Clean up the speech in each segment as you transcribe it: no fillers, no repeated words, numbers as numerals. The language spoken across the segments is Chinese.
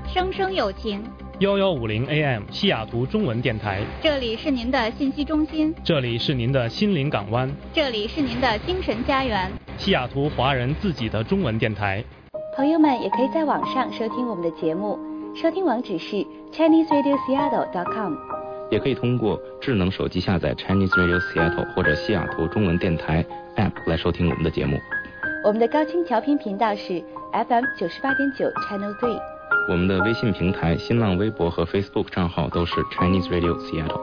声声有情。 1150 AM 西雅图中文电台， 这里是您的信息中心， 这里是您的心灵港湾， 这里是您的精神家园， 西雅图华人自己的中文电台。 朋友们也可以在网上收听我们的节目，收听网址是 ChineseRadioSeattle.com， 也可以通过智能手机下载 Chinese Radio Seattle 或者西雅图中文电台 App 来收听我们的节目。 我们的高清调频频道是 FM 98.9 Channel 3。 我们的微信平台、新浪微博和 Facebook 账号都是 Chinese Radio Seattle。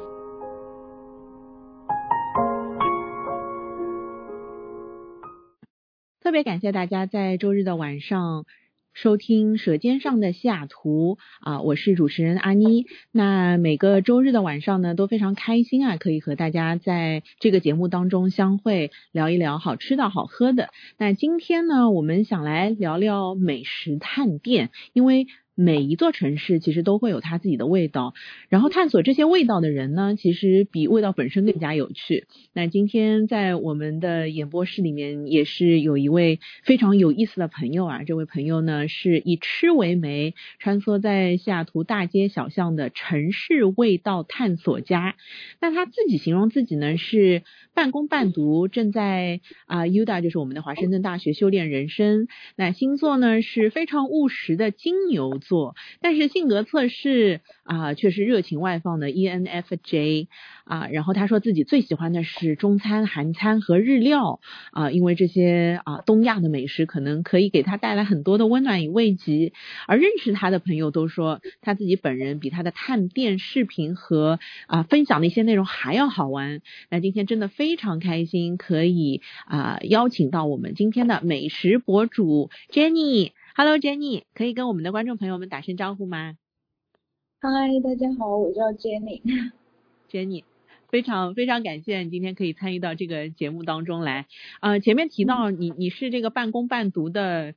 特别感谢大家在周日的晚上收听舌尖上的西雅图我是主持人阿妮。那每个周日的晚上呢都非常开心可以和大家在这个节目当中相会，聊一聊好吃的好喝的。那今天呢我们想来聊聊美食探店，因为每一座城市其实都会有它自己的味道，然后探索这些味道的人呢其实比味道本身更加有趣。那今天在我们的演播室里面也是有一位非常有意思的朋友这位朋友呢是以吃为媒，穿梭在西雅图大街小巷的城市味道探索家。那他自己形容自己呢是半工半读，正在UDA 就是我们的华盛顿大学修炼人生。那星座呢是非常务实的金牛座，但是性格测试却是热情外放的 ENFJ 然后他说自己最喜欢的是中餐、韩餐和日料因为这些东亚的美食可能可以给他带来很多的温暖与慰藉。而认识他的朋友都说他自己本人比他的探店视频和分享的一些内容还要好玩。那今天真的非常开心可以邀请到我们今天的美食博主 Jenny。Hello Jenny， 可以跟我们的观众朋友们打声招呼吗？ 嗨，大家好，我叫 Jenny。 非常非常感谢你今天可以参与到这个节目当中来。前面提到你是这个半工半读的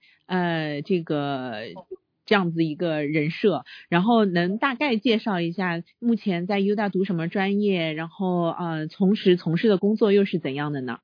这样子一个人设，然后能大概介绍一下目前在 UDA 读什么专业，然后从事的工作又是怎样的呢？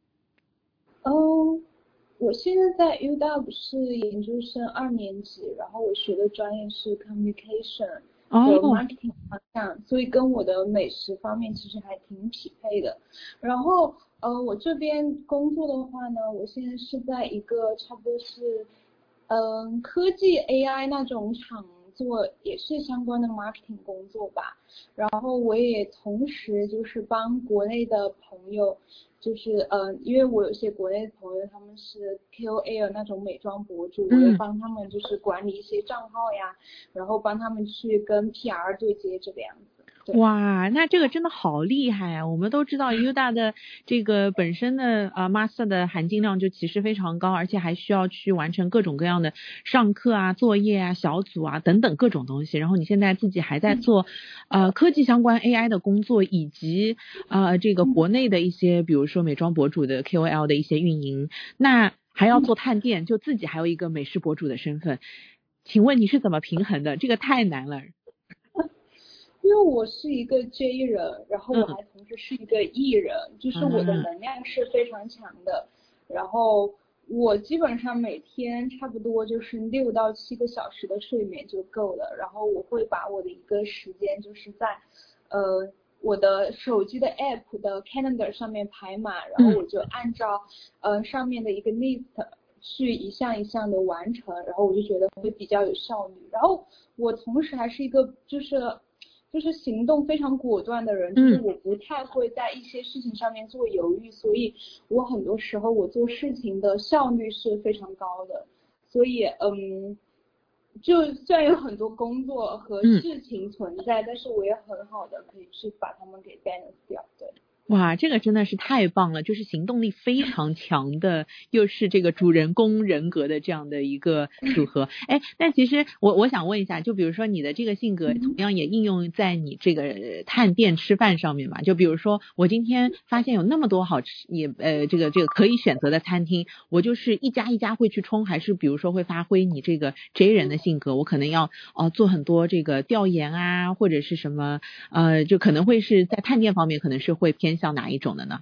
我现在在 UW 是研究生2年级，然后我学的专业是 communication 和 marketing 方向，所以跟我的美食方面其实还挺匹配的。然后我这边工作的话呢，我现在是在一个差不多是科技 AI 那种厂做，也是相关的 marketing 工作吧。然后我也同时就是帮国内的朋友，就是因为我有些国内的朋友他们是 KOL 那种美妆博主，我也帮他们就是管理一些账号呀，然后帮他们去跟 PR 对接这个样子。 哇，那这个真的好厉害啊！我们都知道 UDA 的这个本身的master 的含金量就其实非常高，而且还需要去完成各种各样的上课作业小组等等各种东西。然后你现在自己还在做科技相关 AI 的工作，以及这个国内的一些比如说美妆博主的 KOL 的一些运营，那还要做探店，就自己还有一个美食博主的身份。请问你是怎么平衡的？这个太难了。 因为我是一个 J 人，然后我还同时是一个 E 人，就是我的能量是非常强的。然后我基本上每天差不多就是6到7个小时的睡眠就够了。然后我会把我的一个时间就是在我的手机的 app 的 calendar 上面排满，然后我就按照上面的一个 list 去一项一项的完成，然后我就觉得会比较有效率。然后我同时还是一个就是行动非常果断的人，就是我不太会在一些事情上面做犹豫，所以我很多时候我做事情的效率是非常高的。所以就虽然有很多工作和事情存在，但是我也很好的可以去把它们给 balance 掉。对。 哇，这个真的是太棒了，就是行动力非常强的，又是这个主人公人格的这样的一个组合。但其实我想问一下，就比如说你的这个性格同样也应用在你这个探店吃饭上面嘛？就比如说我今天发现有那么多好吃这个可以选择的餐厅，我就是一家一家会去冲，还是比如说会发挥你这个 J 人的性格，我可能要做很多这个调研或者是什么就可能会是在探店方面可能是会偏向哪一种的呢？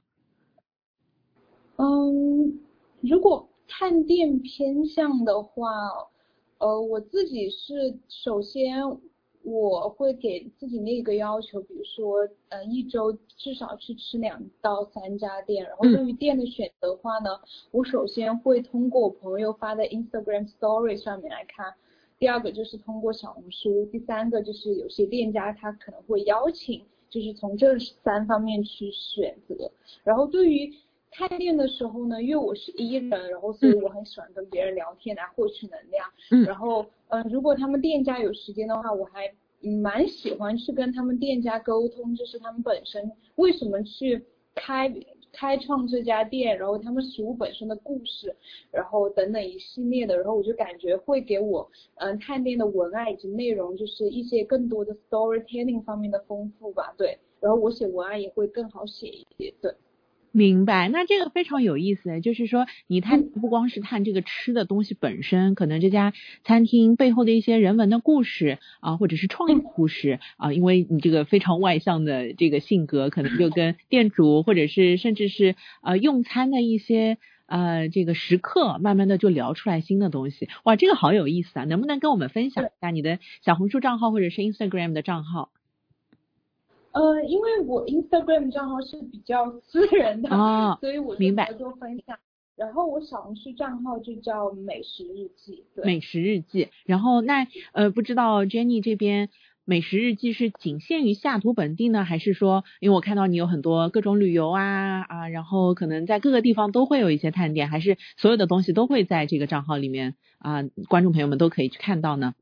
如果探店偏向的话， 我自己是首先我会给自己那个要求，比如说一周至少去吃2到3家店，然后对于店的选择的话呢，我首先会通过我朋友发的 Instagram Story 上面来看，第二个就是通过小红书，第三个就是有些店家他可能会邀请，就是从这3方面去选择。然后对于开店的时候呢，因为我是E人，然后所以我很喜欢跟别人聊天来获取能量。然后如果他们店家有时间的话，我还蛮喜欢去跟他们店家沟通，就是他们本身为什么去开创这家店，然后他们食物本身的故事，然后等等一系列的，然后我就感觉会给我探店的文案以及内容就是一些更多的 storytelling 方面的丰富吧，对，然后我写文案也会更好写一些，对。 明白，那这个非常有意思，就是说你探不光是探这个吃的东西本身，可能这家餐厅背后的一些人文的故事啊，或者是创意故事啊，因为你这个非常外向的这个性格，可能就跟店主或者是甚至是用餐的一些这个时刻，慢慢的就聊出来新的东西。哇，这个好有意思啊！能不能跟我们分享一下你的小红书账号或者是 Instagram 的账号？ 因为我 Instagram 账号是比较私人的，所以我就没有做分享。然后我小红书账号就叫美食日记，对， 美食日记。然后那不知道 Jenny 这边美食日记是仅限于西雅图本地呢，还是说，因为我看到你有很多各种旅游然后可能在各个地方都会有一些探店，还是所有的东西都会在这个账号里面观众朋友们都可以去看到呢？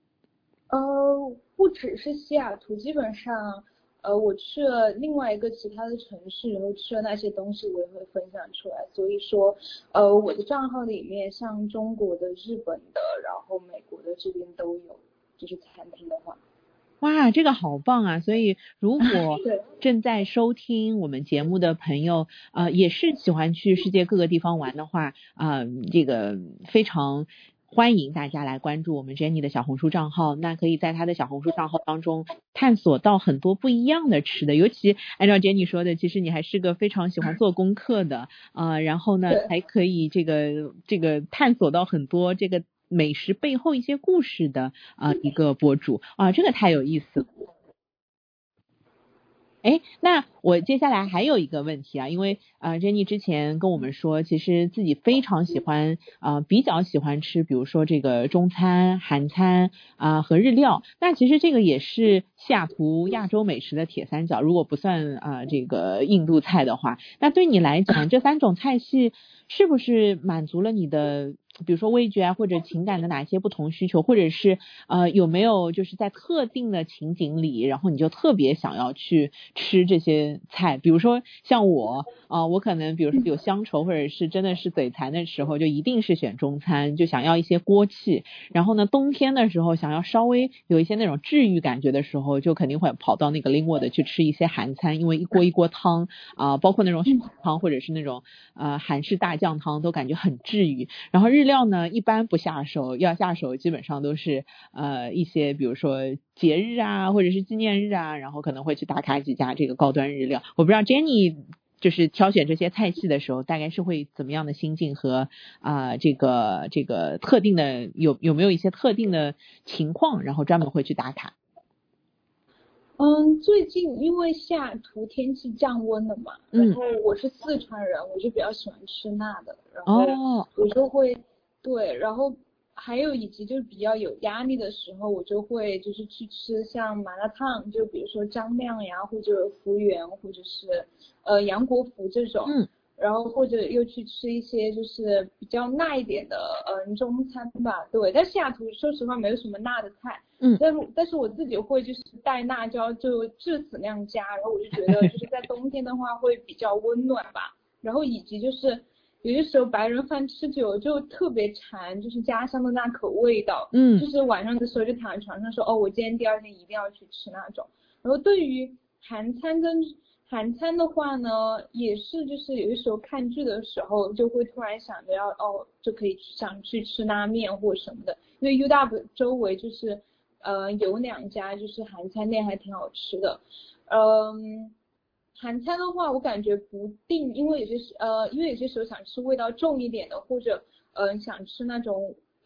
不只是西雅图，基本上我去了另外一个其他的城市，然后吃了那些东西我也会分享出来，所以说我的账号里面像中国的、日本的，然后美国的这边都有，就是餐厅的话。 哇，这个好棒啊！所以如果正在收听我们节目的朋友也是喜欢去世界各个地方玩的话这个非常欢迎大家来关注我们 Jenny 的小红书账号，那可以在她的小红书账号当中探索到很多不一样的吃的，尤其按照 Jenny 说的，其实你还是个非常喜欢做功课的然后呢还可以这个探索到很多这个美食背后一些故事的一个博主这个太有意思了。那我接下来还有一个问题因为Jenny 之前跟我们说，其实自己非常喜欢比较喜欢吃，比如说这个中餐、韩餐和日料。那其实这个也是西雅图亚洲美食的铁三角，如果不算这个印度菜的话，那对你来讲，这3种菜系是不是满足了你的比如说味觉或者情感的哪些不同需求，或者是有没有就是在特定的情景里，然后你就特别想要去吃这些菜？比如说像我可能比如说有乡愁或者是真的是嘴馋的时候，就一定是选中餐，就想要一些锅气。然后呢冬天的时候想要稍微有一些那种治愈感觉的时候，就肯定会跑到那个 Linwood 去吃一些韩餐，因为一锅汤包括那种汤或者是那种韩式大酱汤都感觉很治愈。然后日料呢一般不下手，要下手基本上都是一些比如说节日或者是纪念日然后可能会去打卡几家这个高端日料。我不知道 Jenny 就是挑选这些菜系的时候大概是会怎么样的心境和这个特定的有没有一些特定的情况，然后专门会去打卡？ 最近因为西雅图天气降温了嘛，然后我是四川人，我就比较喜欢吃辣的，然后我就会对，然后还有以及就是比较有压力的时候，我就会就是去吃像麻辣烫，就比如说张亮呀，或者福源，或者是杨国福这种，然后或者又去吃一些就是比较辣一点的中餐吧，对。但西雅图说实话没有什么辣的菜，但是我自己会就是带辣椒就致死量加，然后我就觉得就是在冬天的话会比较温暖吧，然后以及就是有些时候白人饭吃久就特别馋，就是家乡的那口味道，就是晚上的时候就躺在床上说我今天第二天一定要去吃那种。然后对于韩餐的话呢，也是就是有的时候看剧的时候就会突然想着就可以想去吃拉面或什么的，因为 UW 周围就是有2家就是韩餐店还挺好吃的。韩餐的话我感觉不定，因为有些时候想吃味道重一点的，或者想吃那种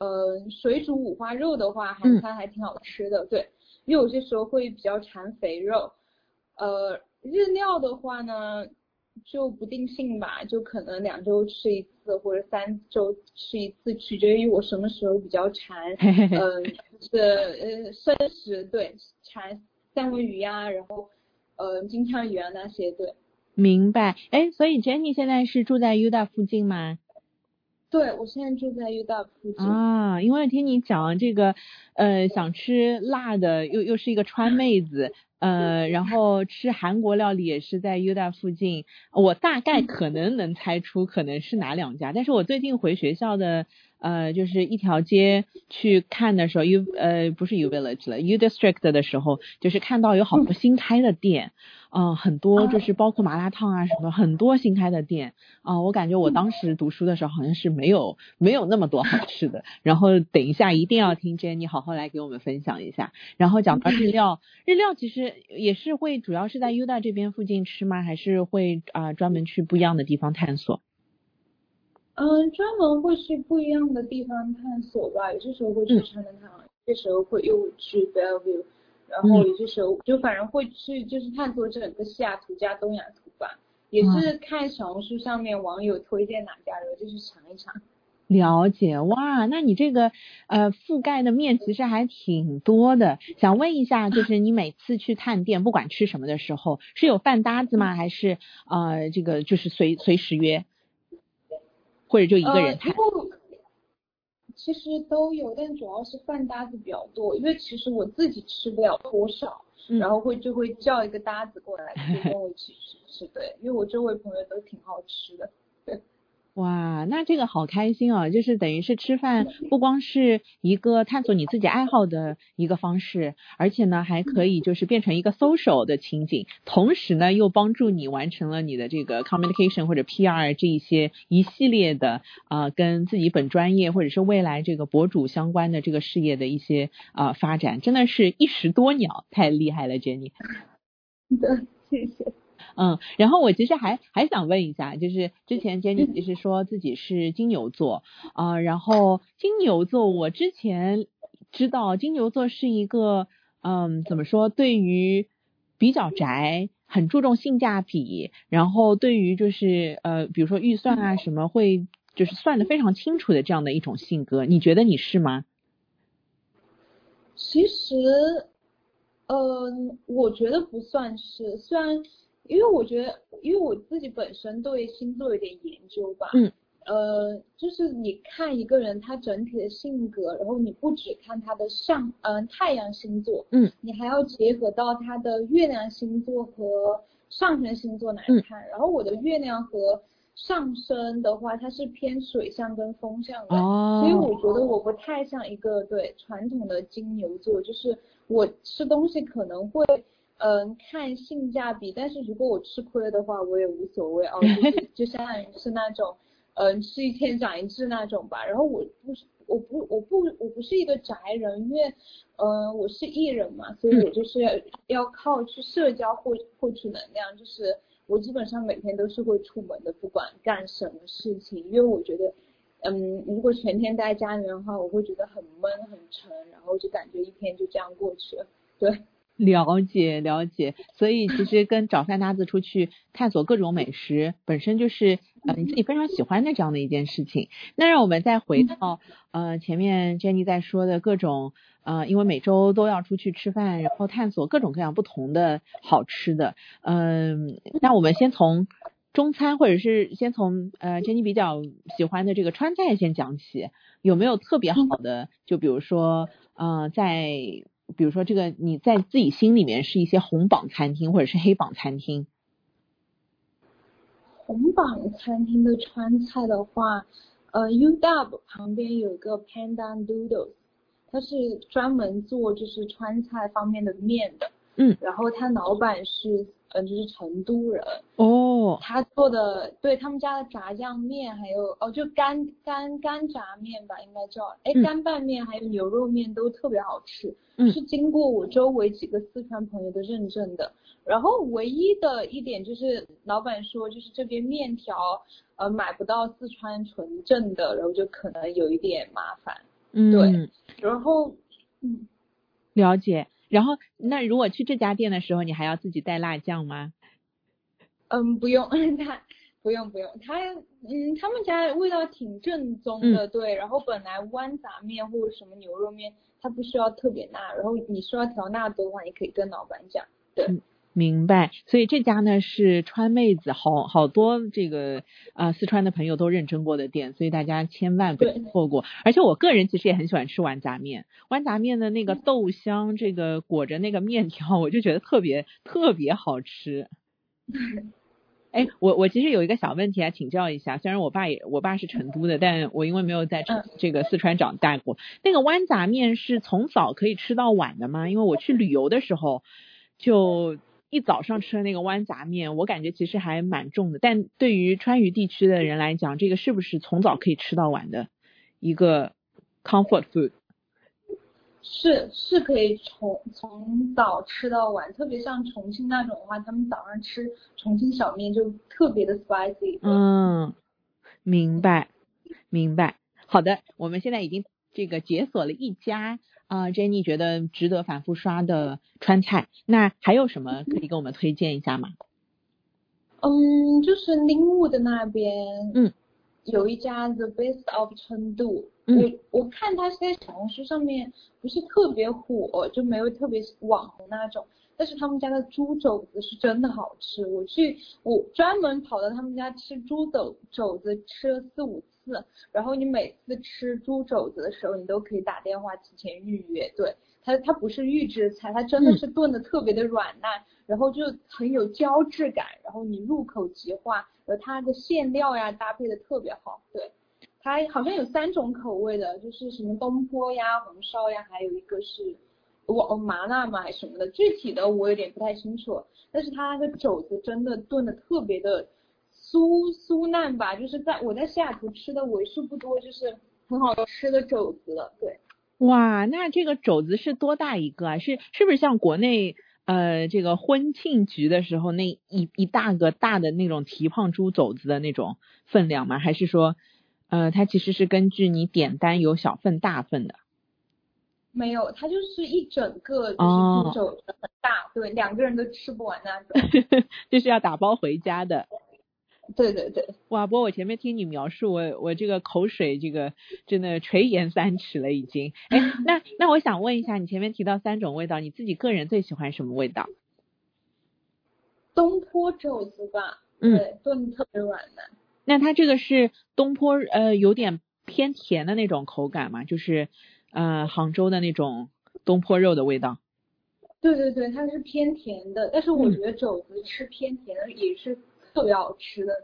水煮五花肉的话，韩餐还挺好吃的，对，因为有些时候会比较馋肥肉。日料的话呢，就不定性吧，就可能2周吃一次或者3周吃一次，取决于我什么时候比较馋。就是生食，对，馋三文鱼呀，然后金枪鱼啊那些，对。 明白。所以 Jenny 现在是住在 UW 附近吗？ 对，我现在住在 UW 附近啊，因为听你讲这个想吃辣的，又是一个川妹子，然后吃韩国料理也是在 UW 附近，我大概可能能猜出可能是哪2家，但是我最近回学校的就是一条街去看的时候不是 U Village 了 U District 的时候，就是看到有好多新开的店，很多就是包括麻辣烫啊什么，很多新开的店我感觉我当时读书的时候好像是没有那么多好吃的，然后等一下一定要听 Jenny 好好来给我们分享一下。然后讲到日料其实也是会主要是在 UW 这边附近吃吗？还是会专门去不一样的地方探索？ 专门会去不一样的地方探索吧，有些时候会去Chinatown，有些时候会又去 Bellevue， 然后有些时候就反正会去就是探索整个西雅图加东雅图吧，也是看小红书上面网友推荐哪家，然后就去尝一尝。 了解，哇，那你这个覆盖的面其实还挺多的。想问一下，就是你每次去探店，不管吃什么的时候，是有饭搭子吗？还是这个就是随时约，或者就一个人探？ 其实都有，但主要是饭搭子比较多，因为其实我自己吃不了多少，然后就会叫一个搭子过来，就跟我一起吃，对，因为我周围朋友都挺好吃的，对。 哇，那这个好开心啊！就是等于是吃饭不光是一个探索你自己爱好的一个方式，而且呢还可以就是变成一个 social 的情景，同时呢又帮助你完成了你的这个 communication 或者 PR 这一系列的跟自己本专业或者是未来这个博主相关的这个事业的一些发展，真的是一石多鸟，太厉害了 Jenny。 对，谢谢。 然后我其实还想问一下，就是之前 Jenny 其实说自己是金牛座然后金牛座我之前知道金牛座是一个怎么说，对于比较宅，很注重性价比，然后对于就是比如说预算啊什么会就是算得非常清楚的这样的一种性格，你觉得你是吗？ 其实我觉得不算是，虽然因为我觉得，因为我自己本身对星座有点研究吧，就是你看一个人他整体的性格，然后你不只看他的太阳星座，你还要结合到他的月亮星座和上升星座来看，然后我的月亮和上升的话，它是偏水象跟风象的，所以我觉得我不太像一个对传统的金牛座，就是我吃东西可能会看性价比，但是如果我吃亏了的话，我也无所谓就相当于是那种吃一堑长一智那种吧。然后我不是一个宅人，因为我是 E 人嘛，所以我就是要靠去社交获取能量，就是我基本上每天都是会出门的，不管干什么事情，因为我觉得如果全天待家里面的话，我会觉得很闷很沉，然后就感觉一天就这样过去了，对。 了解，所以其实跟找饭搭子出去探索各种美食本身就是你自己非常喜欢的这样的一件事情。那让我们再回到前面 Jenny 在说的各种因为每周都要出去吃饭，然后探索各种各样不同的好吃的那我们先从中餐或者是先从Jenny 比较喜欢的这个川菜先讲起，有没有特别好的就比如说比如说这个你在自己心里面是一些红榜餐厅或者是黑榜餐厅？ 红榜餐厅的川菜的话UW 旁边有一个 Panda Noodles， 它是专门做就是川菜方面的面的，然后他老板是就是成都人他做的对他们家的炸酱面还有就干炸面吧，应该叫干拌面还有牛肉面都特别好吃，是经过我周围几个四川朋友的认证的。然后唯一的一点就是老板说就是这边面条买不到四川纯正的，然后就可能有一点麻烦。 对，然后了解。然后那如果去这家店的时候，你还要自己带辣酱吗？ 不用，不用，他们家味道挺正宗的，对。然后本来豌杂面或者什么牛肉面，它不需要特别辣，然后你需要调辣多的话，你可以跟老板讲，对。 明白。所以这家呢是川妹子好多这个四川的朋友都认真过的店，所以大家千万不要错过。而且我个人其实也很喜欢吃豌杂面，豌杂面的那个豆香，这个裹着那个面条，我就觉得特别好吃。哎，我其实有一个小问题请教一下，虽然我爸是成都的，但我因为没有在这个四川长大过。那个豌杂面是从早可以吃到晚的吗？因为我去旅游的时候，就一早上吃的那个豌杂面，我感觉其实还蛮重的。但对于川渝地区的人来讲，这个是不是从早可以吃到晚的一个 comfort food？ 是可以从早吃到晚，特别像重庆那种的话，他们早上吃重庆小面就特别的 spicy。 明白。好的，我们现在已经这个解锁了一家Jenny 觉得值得反复刷的川菜，那还有什么可以跟我们推荐一下吗？ 就是宁武的那边，有一家 The Best of 成都。我看他在小红书上面不是特别火，就没有特别网红那种，但是他们家的猪肘子是真的好吃。我专门跑到他们家吃猪肘子，吃了4-5次，然后你每次吃猪肘子的时候，你都可以打电话提前预约。对，它不是预制菜，它真的是炖的特别的软烂，然后就很有胶质感，然后你入口即化，然后它的馅料呀搭配的特别好。对，它好像有3种口味的，就是什么东坡呀、红烧呀，还有一个是麻辣嘛什么的，具体的我有点不太清楚。但是它那个肘子真的炖的特别的酥烂吧，就是我在西雅图吃的为数不多就是很好吃的肘子了。对， 哇，那这个肘子是多大一个啊？是不是像国内这个婚庆局的时候那一大个大的那种蹄膀猪肘子的那种分量吗？还是说它其实是根据你点单有小份大份的？ 没有，它就是一整个就是猪肘子很大，对，2个人都吃不完那种。 就是要打包回家的。 对。 哇，不过我前面听你描述，我这个口水这个真的垂涎3尺了已经。哎，那我想问一下，你前面提到3种味道，你自己个人最喜欢什么味道？ 东坡肘子吧，对，炖得特别软烂。 那它这个是东坡有点偏甜的那种口感吗？就是杭州的那种东坡肉的味道？ 对，它是偏甜的，但是我觉得肘子吃偏甜的也是特别好吃的。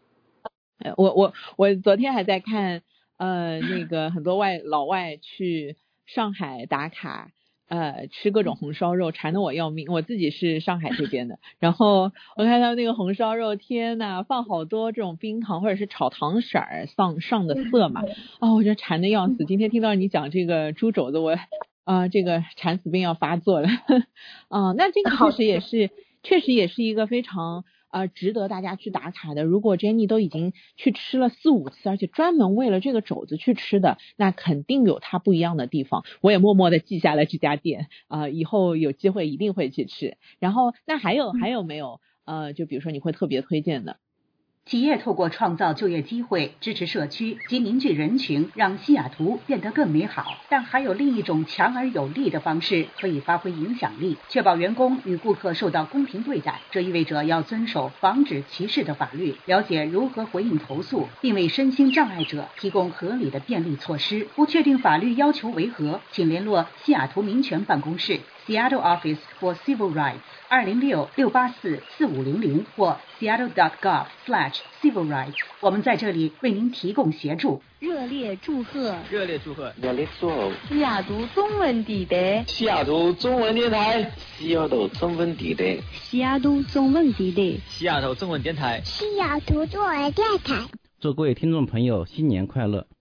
我昨天还在看那个很多老外去上海打卡吃各种红烧肉，馋得我要命。我自己是上海这边的，然后我看到那个红烧肉，天呐，放好多这种冰糖或者是炒糖色儿上的色嘛，我就馋得要死。今天听到你讲这个猪肘子，我这个馋死病要发作了。那这个确实也是一个非常值得大家去打卡的。如果 Jenny 都已经去吃了4-5次，而且专门为了这个肘子去吃的，那肯定有它不一样的地方。我也默默的记下了这家店，以后有机会一定会去吃。然后那还有没有就比如说你会特别推荐的？ 企业透过创造就业机会，支持社区及凝聚人群，让西雅图变得更美好。但还有另一种强而有力的方式可以发挥影响力，确保员工与顾客受到公平对待。这意味着要遵守防止歧视的法律，了解如何回应投诉，并为身心障碍者提供合理的便利措施。不确定法律要求为何，请联络西雅图民权办公室 Seattle Office for Civil Rights 206-684-4500或 seattle.gov/civil rights。 我们在这里为您提供协助。 热烈祝贺西雅图中文地带， 西雅图中文电台，西雅图中文地带， 西雅图中文地带， 西雅图中文电台， 西雅图中文电台。 祝各位听众朋友新年快乐！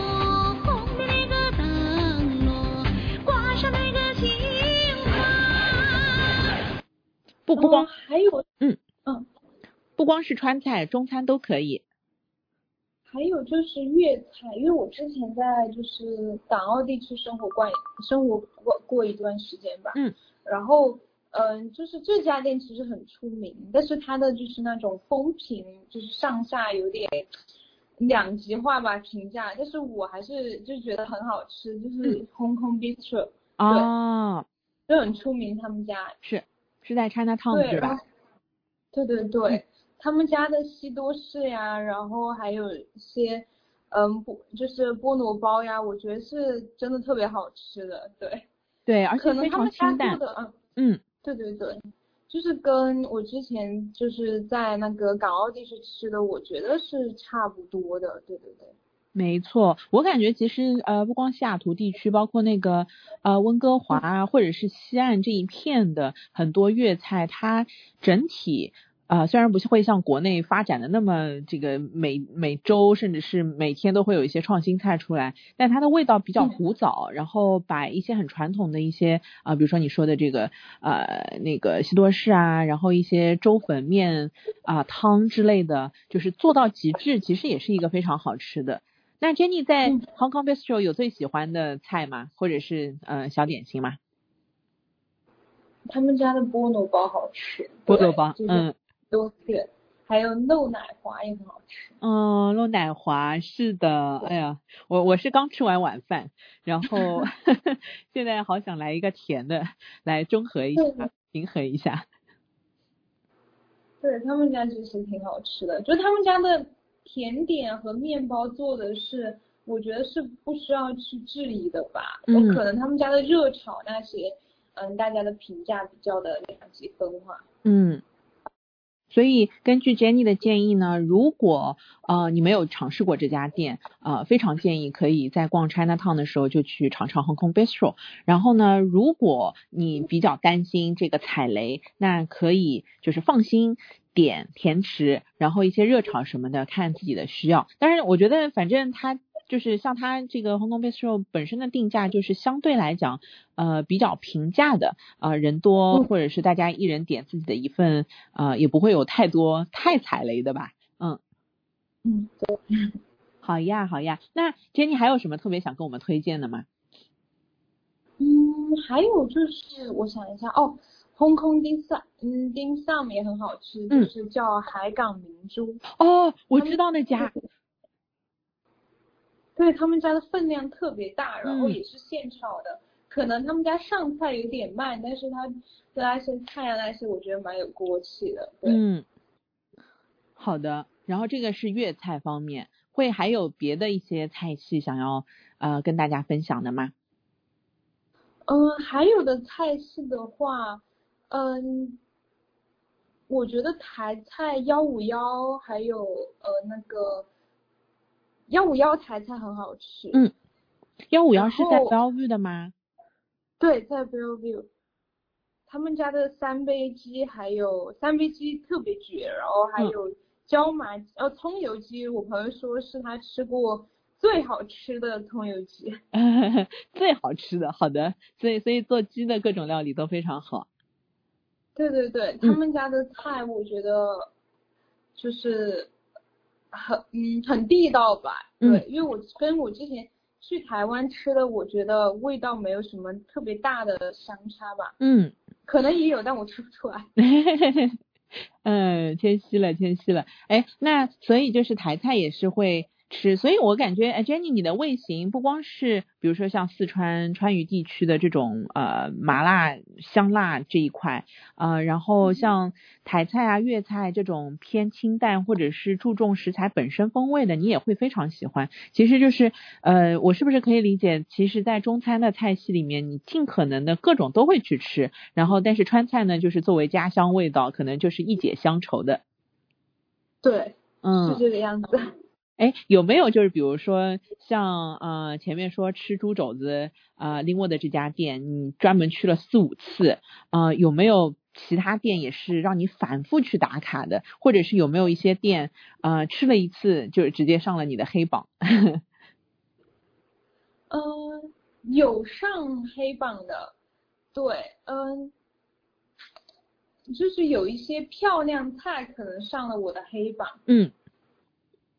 不光还有不光是川菜，中餐都可以。 还有就是粤菜，因为我之前在就是港澳地区生活过一段时间吧，然后就是这家店其实很出名，但是它的就是那种风评就是上下有点两极化吧评价，但是我还是就觉得很好吃，就是 Hong Kong Bistro，对，就很出名，他们家是在 Chinatown 对吧？ 对，他们家的西多士呀，然后还有一些就是菠萝包呀，我觉得是真的特别好吃的， 对，而且非常清淡。 对，就是跟我之前就是在那个港澳地区吃的，我觉得是差不多的，对。 没错，我感觉其实不光西雅图地区，包括那个温哥华啊，或者是西岸这一片的很多粤菜，它整体虽然不会像国内发展的那么这个每周甚至是每天都会有一些创新菜出来，但它的味道比较古早，然后把一些很传统的一些比如说你说的这个那个西多士啊，然后一些粥粉面汤之类的，就是做到极致，其实也是一个非常好吃的。那 Jenny 在 Hong Kong Bistro 有最喜欢的菜吗？或者是小点心吗？ 他们家的菠萝包好吃， 菠萝包， 都是，还有漏奶华也很好吃。 漏奶华是的，哎呀，我是刚吃完晚饭，然后现在好想来一个甜的，来中和一下，平衡一下。 对，他们家其实挺好吃的，就他们家的甜点和面包做的是，我觉得是不需要去质疑的吧。可能他们家的热炒那些，大家的评价比较的两极分化。 所以根据 Jenny 的建议呢，如果你没有尝试过这家店，非常建议可以在逛 Chinatown 的时候就去尝尝 Hong Kong Bistro。然后呢，如果你比较担心这个踩雷，那可以就是放心点甜食，然后一些热炒什么的，看自己的需要。当然我觉得反正它就是像它这个 Hong Kong Bistro 本身的定价就是相对来讲比较平价的，人多或者是大家一人点自己的一份，也不会有太踩雷的吧。 对。 好呀。那 Jenny 还有什么特别想跟我们推荐的吗？ 还有就是我想一下Hong Kong dim sum 也很好吃，就是叫海港明珠。 我知道那家。 对，他们家的分量特别大，然后也是现炒的。可能他们家上菜有点慢，但是他的那些菜啊那些，我觉得蛮有锅气的。对。 好的。然后这个是粤菜方面，会还有别的一些菜系想要跟大家分享的吗？ 还有的菜系的话，我觉得台菜151还有那个151台菜很好吃。 151是在 Bellevue 的吗？ 对，在 Bellevue。他们家的三杯鸡特别绝，然后还有葱油鸡，我朋友说是他吃过最好吃的葱油鸡。 最好吃的，好的。所以做鸡的各种料理都非常好。 对，他们家的菜我觉得就是很地道吧。对，因为我跟我之前去台湾吃的，我觉得味道没有什么特别大的相差吧。可能也有，但我吃不出来。 谦虚了。那所以就是台菜也是会吃，所以我感觉Jenny 你的味型不光是比如说像四川川渝地区的这种麻辣香辣这一块然后像台菜啊粤菜这种偏清淡或者是注重食材本身风味的，你也会非常喜欢。其实就是我是不是可以理解，其实在中餐的菜系里面你尽可能的各种都会去吃，然后但是川菜呢就是作为家乡味道，可能就是一解乡愁的。 对，是这个样子。 有没有就是比如说像前面说吃猪肘子林沃的这家店你专门去了4-5次有没有其他店也是让你反复去打卡的，或者是有没有一些店吃了一次就直接上了你的黑榜？ 有上黑榜的，对，就是有一些漂亮菜可能上了我的黑榜。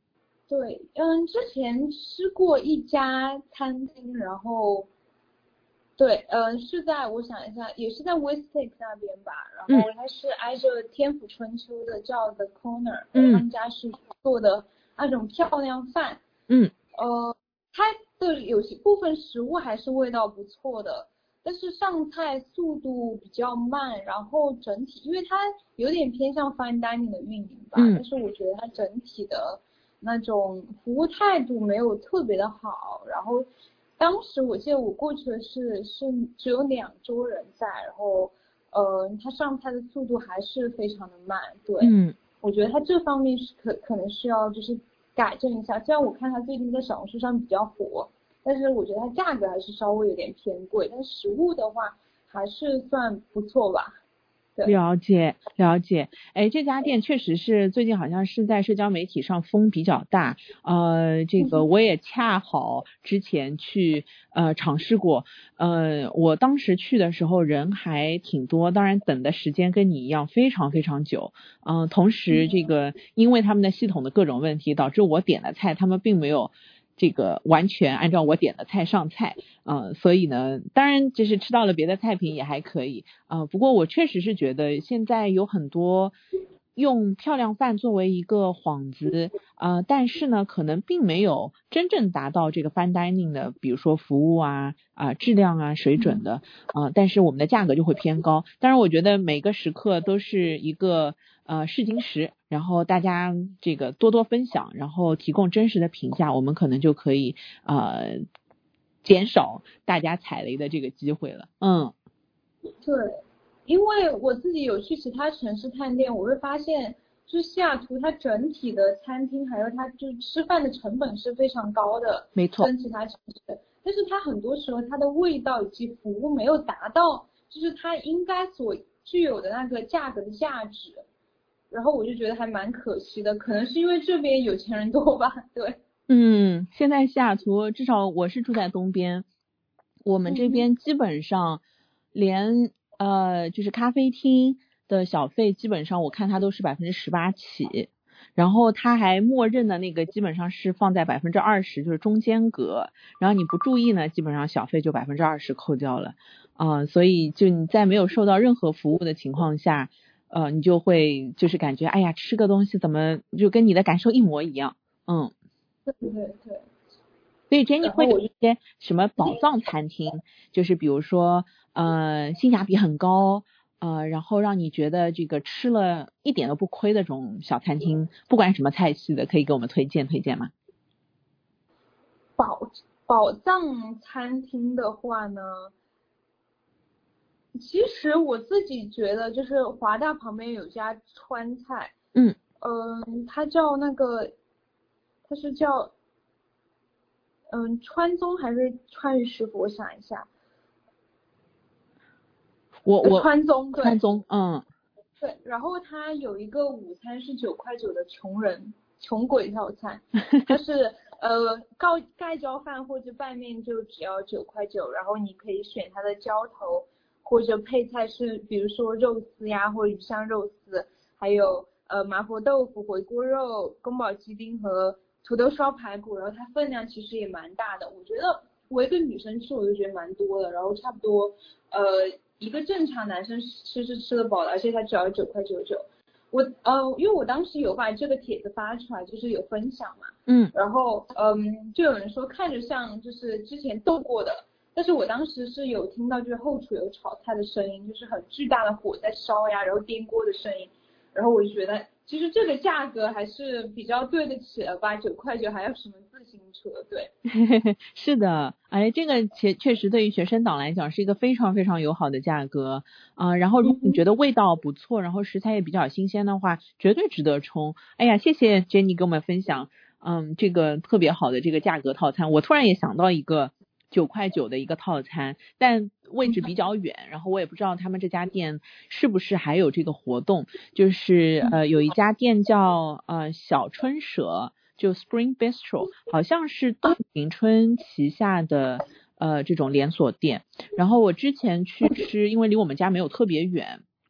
对，之前吃过一家餐厅，然后，对，是在我想一下，也是在 Westlake 那边吧，然后它是挨着天府春秋的，叫 The Corner，他们家是做的那种漂亮饭，它的有些部分食物还是味道不错的，但是上菜速度比较慢，然后整体因为它有点偏向 fine dining 的运营吧，但是我觉得它整体的那种服务态度没有特别的好，然后当时我记得我过去的是只有2桌人在，然后它上菜的速度还是非常的慢，对，我觉得它这方面是可能需要就是改正一下，虽然我看它最近在小红书上比较火，但是我觉得它价格还是稍微有点偏贵，但是食物的话还是算不错吧。 了解，哎，这家店确实是最近好像是在社交媒体上风比较大，这个我也恰好之前去尝试过，我当时去的时候人还挺多，当然等的时间跟你一样非常非常久，同时这个因为他们的系统的各种问题，导致我点的菜他们并没有这个完全按照我点的菜上菜，所以呢，当然就是吃到了别的菜品也还可以，不过我确实是觉得现在有很多用漂亮饭作为一个幌子，但是呢，可能并没有真正达到这个 fine dining 的，比如说服务质量啊、水准的，但是我们的价格就会偏高。当然，我觉得每个时刻都是一个试金石，然后大家这个多多分享，然后提供真实的评价，我们可能就可以减少大家踩雷的这个机会了。 对，因为我自己有去其他城市探店，我会发现就是西雅图它整体的餐厅还有它就是吃饭的成本是非常高的， 没错， 跟其他城市，但是它很多时候它的味道以及服务没有达到就是它应该所具有的那个价格的价值，然后我就觉得还蛮可惜的，可能是因为这边有钱人多吧。对， 现在西雅图至少我是住在东边，我们这边基本上连就是咖啡厅的小费基本上我看它都是18%起，然后它还默认的那个基本上是放在20%，就是中间格，然后你不注意呢，基本上小费就20%扣掉了，所以就你在没有受到任何服务的情况下，你就会就是感觉哎呀吃个东西怎么就跟你的感受一模一样， 对。 所以 Jenny 会有一些什么宝藏餐厅，就是比如说性价比很高，然后让你觉得这个吃了一点都不亏的这种小餐厅，不管什么菜系的，可以给我们推荐吗？ 宝藏餐厅的话呢，其实我自己觉得就是华大旁边有家川菜，它叫它是叫川宗还是川渝师傅，我想一下，川宗，对， 川宗， 对，然后它有一个午餐是9.9的穷鬼套餐，它是盖浇饭或者拌面就只要9.9，然后你可以选它的浇头，或者配菜是比如说肉丝呀或鱼香肉丝，还有麻婆豆腐、回锅肉、宫保鸡丁和土豆烧排骨，然后它分量其实也蛮大的，我觉得我一个女生吃我就觉得蛮多的，然后差不多一个正常男生吃是吃得饱的，而且它只要9.99。因为我当时有把这个帖子发出来，就是有分享嘛，然后就有人说看着像就是之前动过的，但是我当时是有听到就是后厨有炒菜的声音，就是很巨大的火在烧呀，然后颠锅的声音，然后我就觉得其实这个价格还是比较对得起了吧，9.9还要什么自行车，对。 是的，哎，这个确实对于学生党来讲是一个非常非常友好的价格，然后如果你觉得味道不错，然后食材也比较新鲜的话，绝对值得冲。哎呀，谢谢 Jenny 给我们分享，这个特别好的这个价格套餐，我突然也想到一个9.9的一个套餐，但位置比较远，然后我也不知道他们这家店是不是还有这个活动，就是有一家店叫小春舍，就 Spring Bistro， 好像是杜迎春旗下的这种连锁店，然后我之前去吃，因为离我们家没有特别远，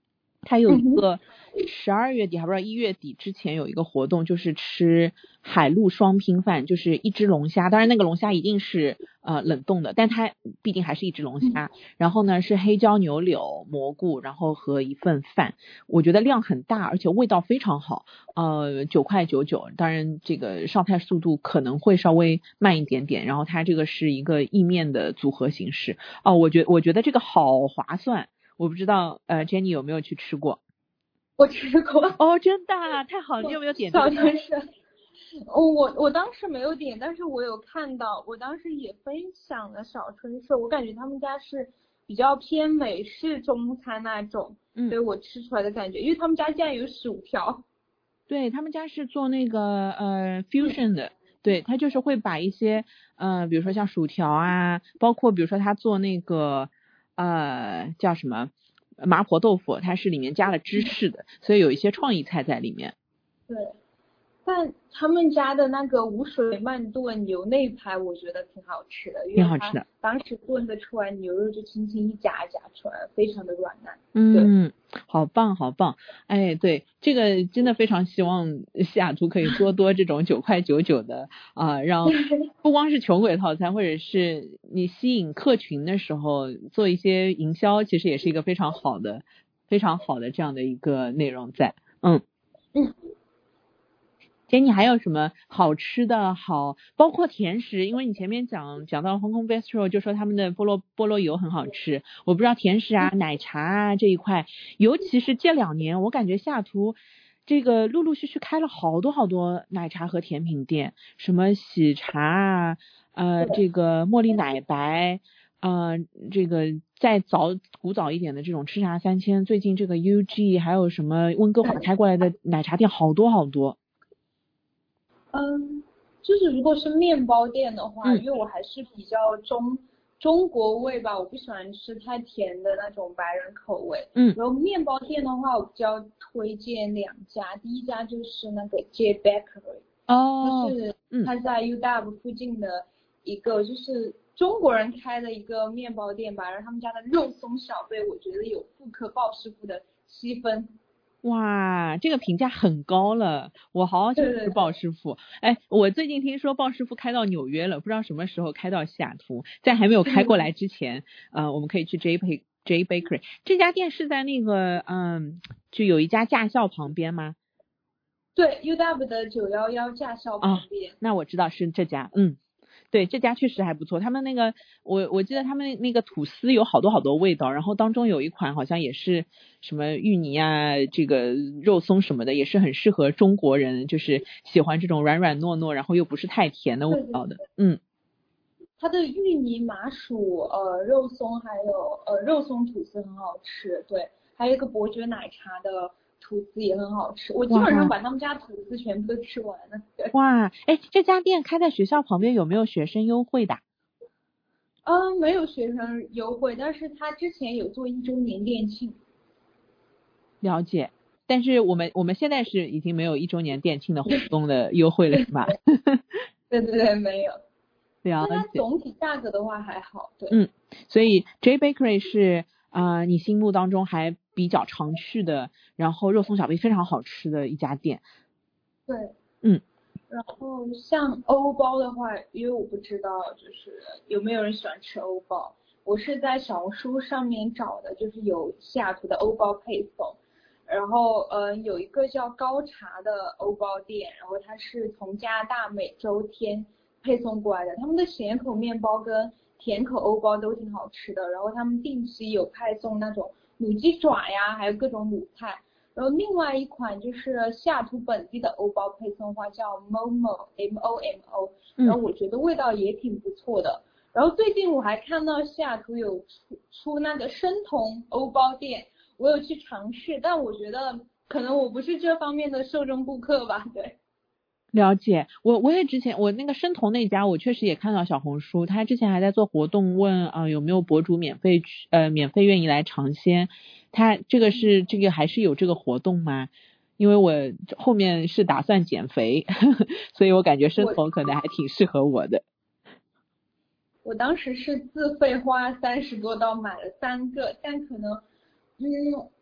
它有一个12月底还不知道1月底之前有一个活动，就是吃海陆双拼饭，就是一只龙虾，当然那个龙虾一定是冷冻的，但它毕竟还是一只龙虾，然后呢是黑椒牛柳蘑菇，然后和一份饭，我觉得量很大，而且味道非常好，9.99，当然这个上菜速度可能会稍微慢一点点，然后它这个是一个意面的组合形式我觉得这个好划算，我不知道Jenny 有没有去吃过？ 我吃过真的太好了，你有没有点这个？ 小城市我当时没有点，但是我有看到，我当时也分享了小春社，我感觉他们家是比较偏美式中餐那种，所以我吃出来的感觉，因为他们家竟然有薯条。 对，他们家是做那个fusion 的，对，他就是会把一些比如说像薯条啊，包括比如说他做那个叫什么麻婆豆腐，它是里面加了芝士的，所以有一些创意菜在里面。 对，但他们家的那个无水慢炖牛内排我觉得挺好吃的，因为它当时炖的出来牛肉就轻轻一夹出来，非常的软烂。 好棒好棒，哎，对，这个真的非常希望西雅图可以多这种9.99的让不光是穷鬼套餐，或者是你吸引客群的时候做一些营销，其实也是一个非常好的这样的一个内容在。姐，你还有什么好吃的包括甜食，因为你前面讲到 Hong Kong Bistro 就说他们的菠萝油很好吃，我不知道甜食奶茶这一块，尤其是这2年我感觉西雅图这个陆陆续续开了好多奶茶和甜品店，什么喜茶这个茉莉奶白这个再古早一点的这种吃茶3000，最近这个 UG 还有什么温哥华开过来的奶茶店好多。 就是如果是面包店的话，因为我还是比较中国味吧，我不喜欢吃太甜的那种白人口味。然后面包店的话，我比较推荐2家，第一家就是那个 J Bakery，就是它在 UW 附近的一个就是中国人开的一个面包店吧，然后他们家的肉松小贝，我觉得有复刻鲍师傅的7分。 哇，这个评价很高了，我好想吃鲍师傅。哎，我最近听说鲍师傅开到纽约了，不知道什么时候开到西雅图，在还没有开过来之前我们可以去 J Bakery。 这家店是在那个就有一家驾校旁边吗？ 对， UW 的911驾校旁边。 那我知道是这家。对，这家确实还不错，他们那个我记得他们那个吐司有好多味道，然后当中有一款好像也是什么芋泥这个肉松什么的，也是很适合中国人，就是喜欢这种软糯然后又不是太甜的味道的。 它的芋泥麻薯肉松还有肉松吐司很好吃，对，还有一个伯爵奶茶的吐司也很好吃，我基本上把他们家吐司全部都吃完了。 哇，哎，这家店开在学校旁边，有没有学生优惠的？ 没有学生优惠，但是他之前有做1周年店庆。 了解，但是我们现在是已经没有1周年店庆的活动的优惠了，是吧？ 对，没有。 了解。 它总体价格的话还好，对。 所以 J Bakery 是你心目当中还比较常去的，然后肉松小贝非常好吃的一家店。 对。然后像欧包的话，因为我不知道就是有没有人喜欢吃欧包，我是在小红书上面找的，就是有西雅图的欧包配送，然后有一个叫高茶的欧包店，然后它是从加拿大每周天配送过来的，他们的咸口面包跟甜口欧包都挺好吃的，然后他们定期有派送那种卤鸡爪呀，还有各种卤菜。然后另外一款就是西雅图本地的欧包配送的话叫 Momo MOMO， 然后我觉得味道也挺不错的。然后最近我还看到西雅图有出那个生酮欧包店，我有去尝试，但我觉得可能我不是这方面的受众顾客吧。对， 了解。我也之前我那个生酮那家我确实也看到小红书，他之前还在做活动，问有没有博主免费愿意来尝鲜。他这个还是有这个活动吗？因为我后面是打算减肥所以我感觉生酮可能还挺适合我的。 我当时是自费花30多刀买了3个，但可能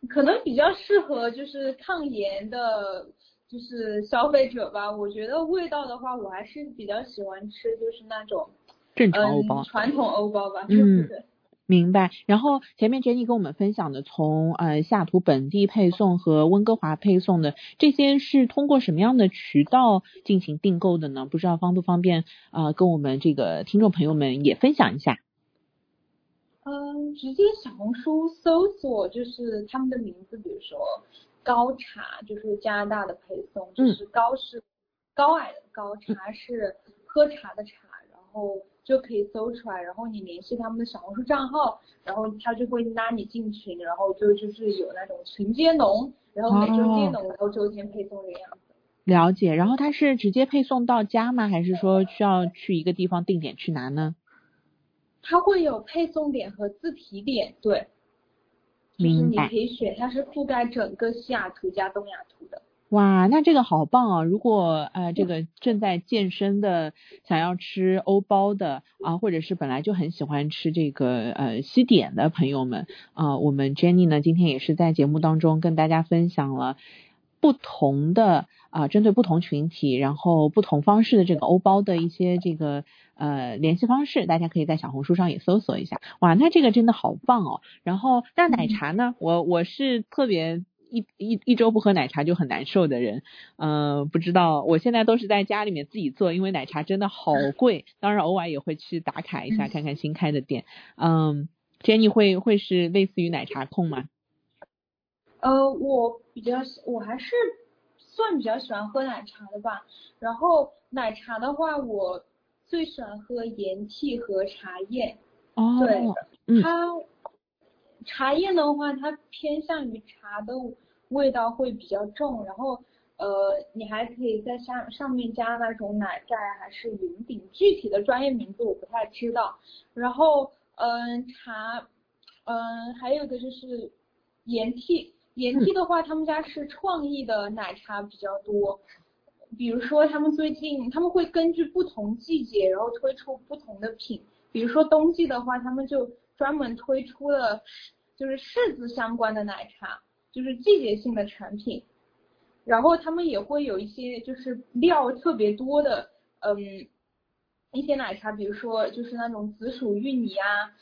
可能比较适合就是抗炎的，就是消费者吧。我觉得味道的话，我还是比较喜欢吃就是那种正常欧包， 传统欧包吧。对。 明白。然后前面 Jenny 跟我们分享的从西雅图本地配送和温哥华配送的这些是通过什么样的渠道进行订购的呢？不知道方不方便跟我们这个听众朋友们也分享一下。 直接小红书搜索就是他们的名字，比如说高茶就是加拿大的配送，就是高是高矮的高，茶是喝茶的茶，然后就可以搜出来，然后你联系他们的小红书账号，然后他就会拉你进群，然后就是有那种群接农，然后每周接农，然后周天配送这个样子。 了解。然后他是直接配送到家吗？还是说需要去一个地方定点去拿呢？ 它会有配送点和自提点，对，就是你可以选，它是覆盖整个西雅图加东雅图的。 哇，那这个好棒啊！如果这个正在健身的，想要吃欧包的或者是本来就很喜欢吃这个西点的朋友们我们 Jenny 呢今天也是在节目当中跟大家分享了不同的针对不同群体，然后不同方式的这个欧包的一些这个联系方式，大家可以在小红书上也搜索一下。哇，那这个真的好棒哦！然后那奶茶呢，我是特别一周不喝奶茶就很难受的人，不知道我现在都是在家里面自己做，因为奶茶真的好贵，当然偶尔也会去打卡一下看看新开的店。Jenny 会是类似于奶茶控吗？ 我还是算比较喜欢喝奶茶的吧。然后奶茶的话，我最喜欢喝盐蒂和茶叶。对，茶叶的话，它偏向于茶的味道会比较重，然后你还可以在上面加那种奶盖还是云顶，具体的专业名字我不太知道。然后还有的就是盐蒂的话，他们家是创意的奶茶比较多，比如说他们最近他们会根据不同季节然后推出不同的品，比如说冬季的话，他们就专门推出了就是柿子相关的奶茶，就是季节性的产品。然后他们也会有一些就是料特别多的一些奶茶，比如说就是那种紫薯芋泥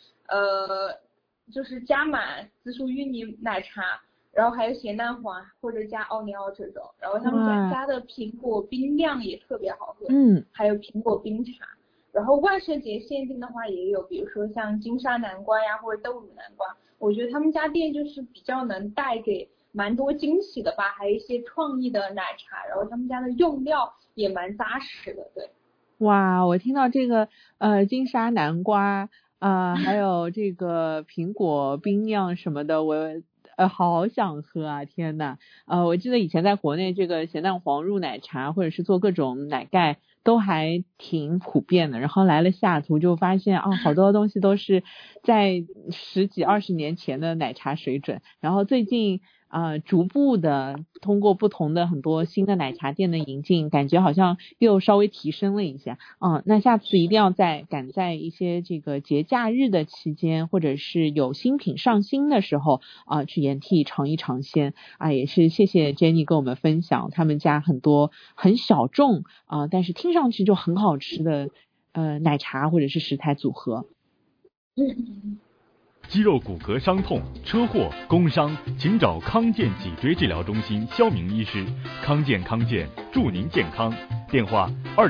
就是加满紫薯芋泥奶茶，然后还有咸蛋黄或者加奥利奥这种，然后他们家的苹果冰酿也特别好喝，还有苹果冰茶。然后万圣节限定的话也有，比如说像金沙南瓜呀或者豆乳南瓜，我觉得他们家店就是比较能带给蛮多惊喜的吧，还有一些创意的奶茶，然后他们家的用料也蛮扎实的。对， 哇，我听到这个金沙南瓜还有这个苹果冰酿什么的，我好想喝啊！天呐，我记得以前在国内这个咸蛋黄入奶茶或者是做各种奶盖都还挺普遍的，然后来了西雅图就发现好多东西都是在10几20年前的奶茶水准，然后最近逐步的通过不同的很多新的奶茶店的引进，感觉好像又稍微提升了一下。那下次一定要赶在一些这个节假日的期间，或者是有新品上新的时候去盐蒂尝一尝鲜也是谢谢 Jenny 跟我们分享他们家很多很小众但是听上去就很好吃的奶茶或者是食材组合。 肌肉骨骼伤痛、车祸、工伤，请找康健脊椎治疗中心肖明医师。康健祝您健康。电话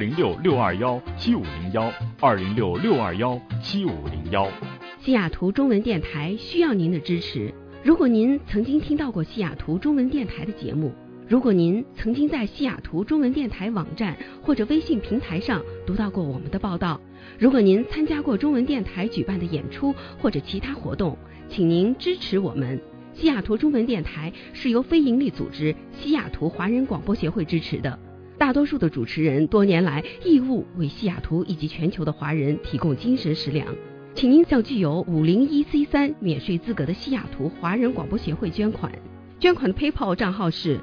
206-621-7501，206-621-7501。 西雅图中文电台需要您的支持。如果您曾经听到过西雅图中文电台的节目，如果您曾经在西雅图中文电台网站或者微信平台上读到过我们的报道，如果您参加过中文电台举办的演出或者其他活动，请您支持我们。西雅图中文电台是由非营利组织西雅图华人广播协会支持的，大多数的主持人多年来义务为西雅图以及全球的华人提供精神食粮。请您向具有501C3免税资格的西雅图华人广播协会捐款。捐款的 PayPal 账号是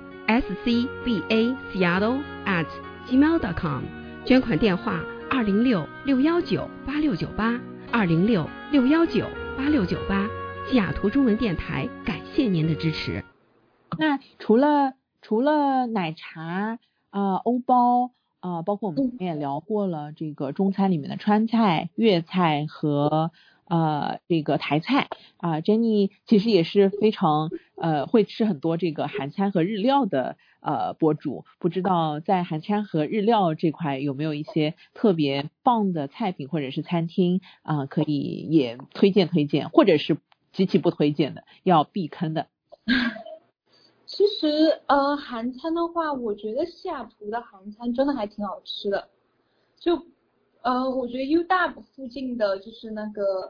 scbaseattle@gmail.com， 捐款电话206-619-8698，206-619-8698。 西雅图中文电台感谢您的支持。 那除了奶茶欧包包括我们也聊过了这个中餐里面的川菜、粤菜和这个台菜Jenny 其实也是非常会吃很多这个韩餐和日料的博主，不知道在韩餐和日料这块有没有一些特别棒的菜品或者是餐厅可以也推荐，或者是极其不推荐的要避坑的。 其实韩餐的话，我觉得西雅图的韩餐真的还挺好吃的。就我觉得 UW 附近的就是那个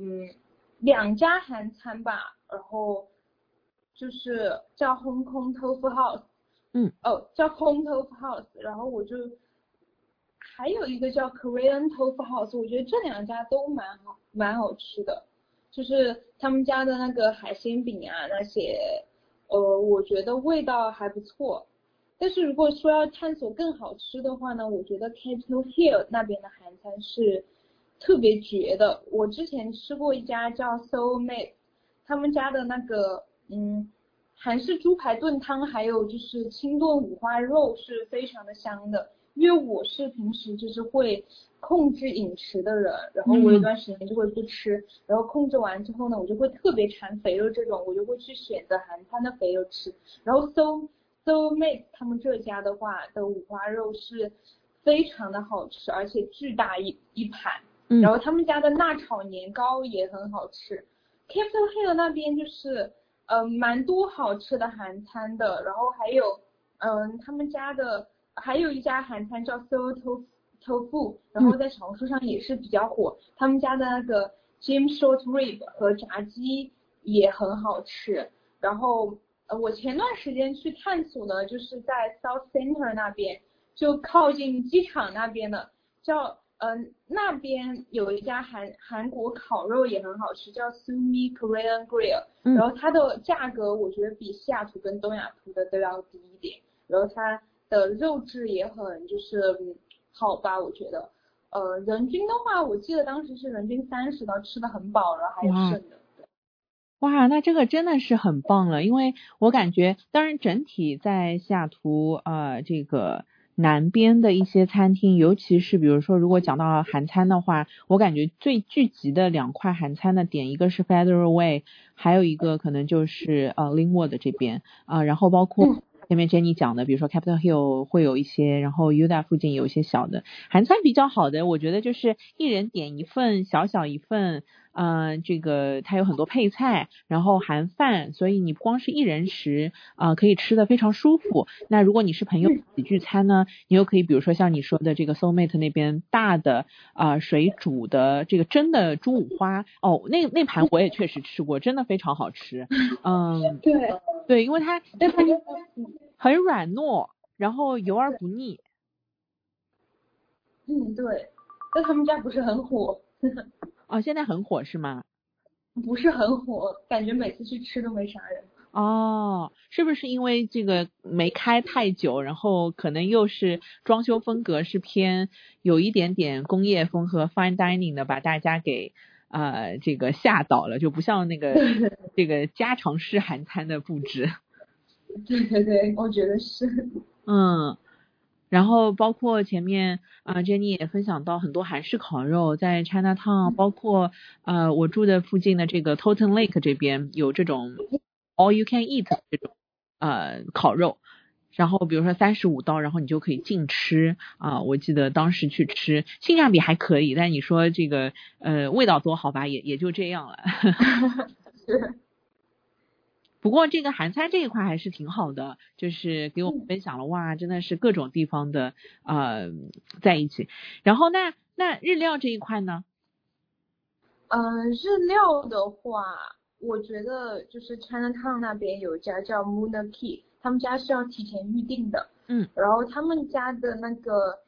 2家韩餐吧，然后就是叫 Hong Kong Tofu House， 叫 Hong Tofu House， 然后我就还有一个叫 Korean Tofu House， 我觉得这2家都蛮好吃的，就是他们家的那个海鲜饼那些我觉得味道还不错。但是如果说要探索更好吃的话呢，我觉得 Capitol Hill 那边的韩餐是特别绝的。我之前吃过一家叫 Soulmate， 他们家的那个韩式猪排炖汤还有就是清炖五花肉是非常的香的。因为我是平时就是会控制饮食的人，然后我有段时间就会不吃，然后控制完之后呢，我就会特别馋肥肉这种，我就会去选择韩餐的肥肉吃。然后 Soulmate 他们这家的话的五花肉是非常的好吃，而且巨大一盘。然后他们家的辣炒年糕也很好吃。Capitol Hill 那边就是蛮多好吃的韩餐的，然后还有他们家的还有一家韩餐叫 Seoul Tofu， 然后在小红书上也是比较火。他们家的那个 Jim Short Rib 和炸鸡也很好吃。然后我前段时间去探索的就是在 South Center 那边，就靠近机场那边的，叫那边有一家韩国烤肉也很好吃，叫 Sumi Korean Grill， 然后它的价格我觉得比西雅图跟东雅图的都要低一点，然后它的肉质也很就是好吧，我觉得人均的话我记得当时是人均30刀，吃的很饱，然后还有剩的。 哇，那这个真的是很棒了，因为我感觉当然整体在西雅图这个南边的一些餐厅，尤其是比如说如果讲到韩餐的话，我感觉最聚集的2块韩餐的点，一个是 Federal Way， 还有一个可能就是Linwood 这边然后包括前面 Jenny 讲的比如说 Capitol Hill 会有一些，然后 UW 附近有一些小的韩餐比较好的，我觉得就是一人点一份，小小一份这个它有很多配菜，然后韩饭，所以你不光是一人食可以吃得非常舒服。那如果你是朋友一起聚餐呢，你又可以比如说像你说的这个 Soulmate 那边大的水煮的这个蒸的猪五花那盘我也确实吃过，真的非常好吃。对，因为它很软糯，然后油而不腻。 对，但他们家不是很火。 现在很火是吗？ 不是很火，感觉每次去吃都没啥人。 是不是因为这个没开太久，然后可能又是装修风格是偏有一点点工业风和 fine dining 的，把大家给这个吓倒了，就不像那个这个家常式韩餐的布置。 对，我觉得是。 然后包括前面Jenny 也分享到很多韩式烤肉在 Chinatown， 包括我住的附近的这个 Totem Lake 这边有这种 all you can eat 这种烤肉，然后比如说35刀，然后你就可以尽吃我记得当时去吃性价比还可以，但你说这个味道多好吧，也就这样了。不过这个韩餐这一块还是挺好的，就是给我们分享了哇，真的是各种地方的在一起。然后那日料这一块呢？ 日料的话，我觉得就是 Chinatown 那边有一家叫 Moonaki， 他们家是要提前预定的。然后他们家的那个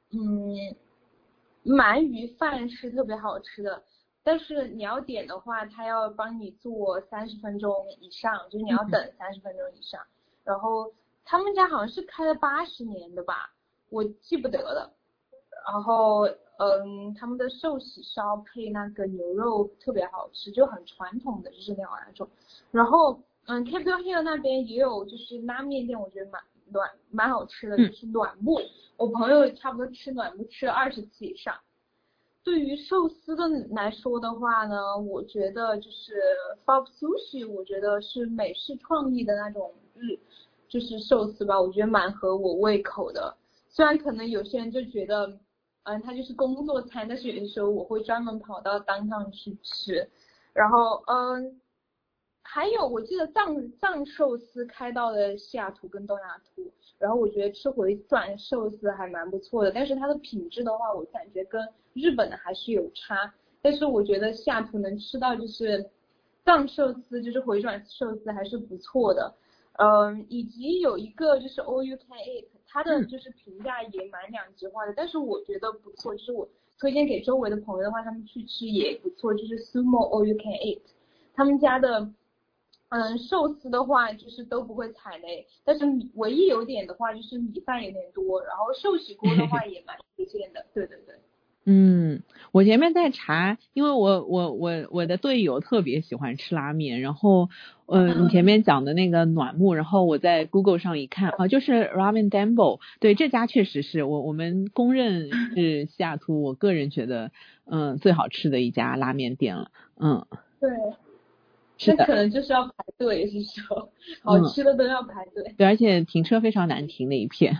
鳗鱼饭是特别好吃的。但是你要点的话，他要帮你做30分钟以上，就是你要等30分钟以上。然后他们家好像是开了80年的吧，我记不得了。然后他们的寿喜烧配那个牛肉特别好吃，就很传统的日料那种。然后Capitol Hill 那边也有就是拉面店，我觉得蛮好吃的，就是暖木。我朋友差不多吃暖木吃了20次以上。对于寿司的来说的话呢，我觉得就是 Pho Sushi， 我觉得是美式创意的那种就是寿司吧，我觉得蛮合我胃口的。虽然可能有些人就觉得它就是工作餐，但是有的时候我会专门跑到downtown去吃。然后还有我记得藏寿司开到了西雅图跟东雅图，然后我觉得吃回转寿司还蛮不错的，但是它的品质的话我感觉跟日本的还是有差，但是我觉得西雅图能吃到就是藏寿司，就是回转寿司还是不错的。以及有一个就是 All You Can Eat， 它的就是评价也蛮两极化的，但是我觉得不错，就是我推荐给周围的朋友的话，他们去吃也不错，就是 Sumo All You Can Eat， 他们家的寿司的话就是都不会踩雷，但是唯一有点的话就是米饭有点多，然后寿喜锅的话也蛮推荐的。对对对。 我前面在查，因为我的队友特别喜欢吃拉面，然后你前面讲的那个暖木，然后我在 Google 上一看就是 Ramen Dembo， 对，这家确实是我们公认是西雅图我个人觉得最好吃的一家拉面店了。 对， 是的， 可能就是要排队，是说好吃的都要排队。 对，而且停车非常难停那一片。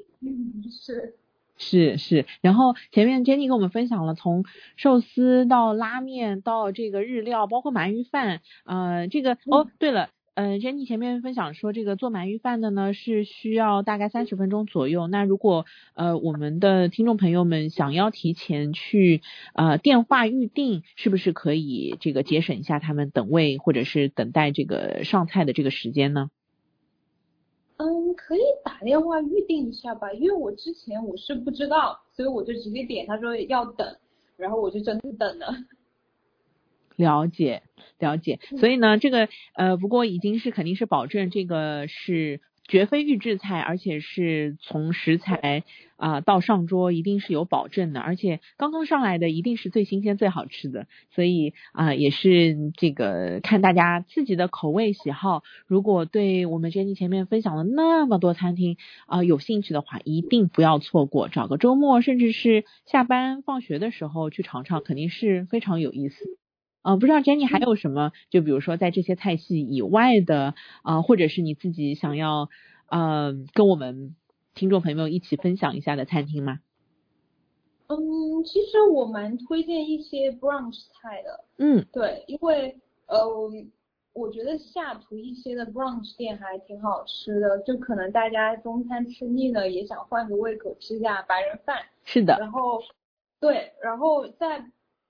是，然后前面 Jenny 跟我们分享了从寿司到拉面到这个日料，包括鳗鱼饭，这个对了，Jenny 前面分享说这个做鳗鱼饭的呢是需要大概30分钟左右。那如果我们的听众朋友们想要提前去电话预定，是不是可以这个节省一下他们等位或者是等待这个上菜的这个时间呢？ 可以打电话预定一下吧，因为我之前我是不知道，所以我就直接点，他说要等，然后我就真的等了。 了解，所以呢，这个不过已经是肯定是保证这个是绝非预制菜，而且是从食材到上桌一定是有保证的，而且刚刚上来的一定是最新鲜最好吃的，所以也是这个看大家自己的口味喜好，如果对我们 Jenny 前面分享了那么多餐厅有兴趣的话，一定不要错过，找个周末甚至是下班放学的时候去尝尝，肯定是非常有意思。不知道 Jenny 还有什么就比如说在这些菜系以外的或者是你自己想要跟我们听众朋友一起分享一下的餐厅吗？ 其实我蛮推荐一些 brunch 菜的。对，因为我觉得西雅图一些的 brunch 店还挺好吃的，就可能大家中餐吃腻了也想换个胃口吃一下白人饭。 是的。 然后在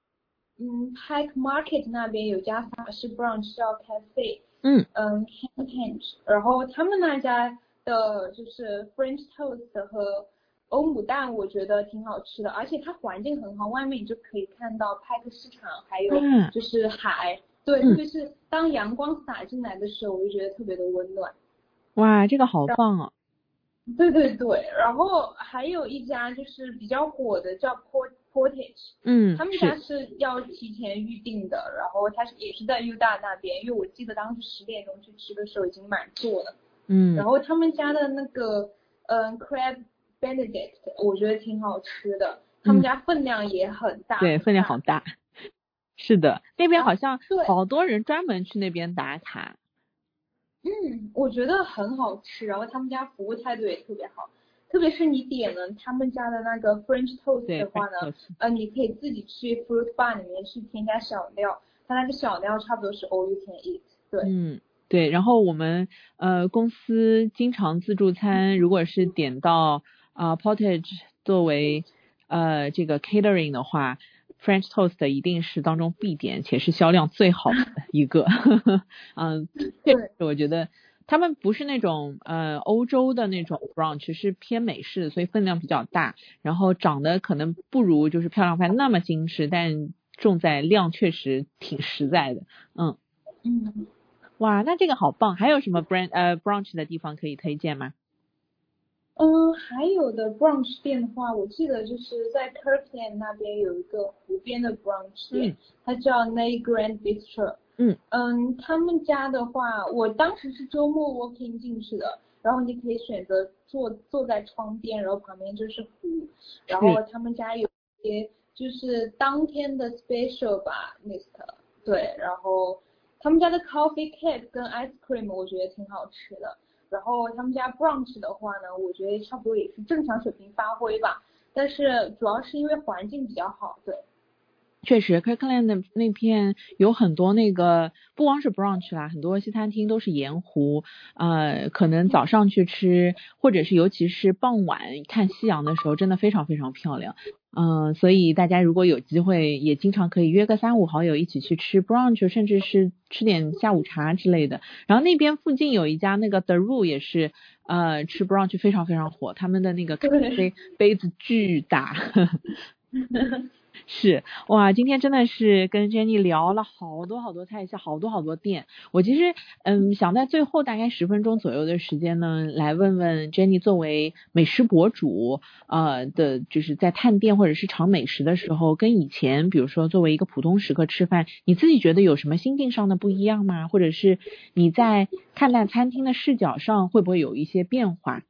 Pike Market 那边有家法式 brunch 叫 Cafe， Campage， 然后他们那家的就是 French toast 和欧姆蛋我觉得挺好吃的，而且它环境很好，外面你就可以看到派克市场还有就是海，对，特别是当阳光洒进来的时候我就觉得特别的温暖。 哇，这个好棒哦。 对，然后还有一家就是比较火的叫 Portage， 他们家是要提前预定的，然后它也是在 Utah 那边，因为我记得当时10点钟去吃的时候已经满座了。然后他们家的那个Crab Benedict 我觉得挺好吃的，他们家分量也很大。 对，分量好大。是的，那边好像好多人专门去那边打卡。 我觉得很好吃，然后他们家服务态度也特别好，特别是你点了他们家的那个 French toast 的话呢，你可以自己去 fruit bar 里面去添加小料，它那个小料差不多是 all you can eat。对， 对，然后我们公司经常自助餐，如果是点到Portage 作为这个 catering 的话，French toast 一定是当中必点，且是销量最好的一个。对，我觉得他们不是那种欧洲的那种 brunch， 是偏美式，所以分量比较大，然后长得可能不如就是漂亮饭那么精致，但重在量确实挺实在的。哇，那这个好棒！还有什么brunch 的地方可以推荐吗？ 还有的 brunch 店的话，我记得就是在 Kirkland 那边有一个湖边的 brunch 店，它叫 Nay Grand Bistro。他们家的话，我当时是周末 walking 进去的，然后你可以选择坐在窗边，然后旁边就是湖，然后他们家有一些就是当天的 special 吧 list， 对，然后他们家的 coffee cake 跟 ice cream 我觉得挺好吃的。然后他们家 brunch 的话呢，我觉得差不多也是正常水平发挥吧，但是主要是因为环境比较好，对。 确实 Kirkland 那片有很多那个不光是 brunch 啦，很多西餐厅都是沿湖，可能早上去吃，或者是尤其是傍晚看夕阳的时候，真的非常非常漂亮。所以大家如果有机会，也经常可以约个3-5好友一起去吃 brunch， 甚至是吃点下午茶之类的。然后那边附近有一家那个 The Roux 也是吃 brunch 非常非常火，他们的那个咖啡杯子巨大。是哇，今天真的是跟 Jenny 聊了好多好多菜系，好多好多店。我其实想在最后大概10分钟左右的时间呢，来问问 Jenny 作为美食博主的就是在探店或者是尝美食的时候，跟以前比如说作为一个普通食客吃饭，你自己觉得有什么心境上的不一样吗？或者是你在看待餐厅的视角上会不会有一些变化？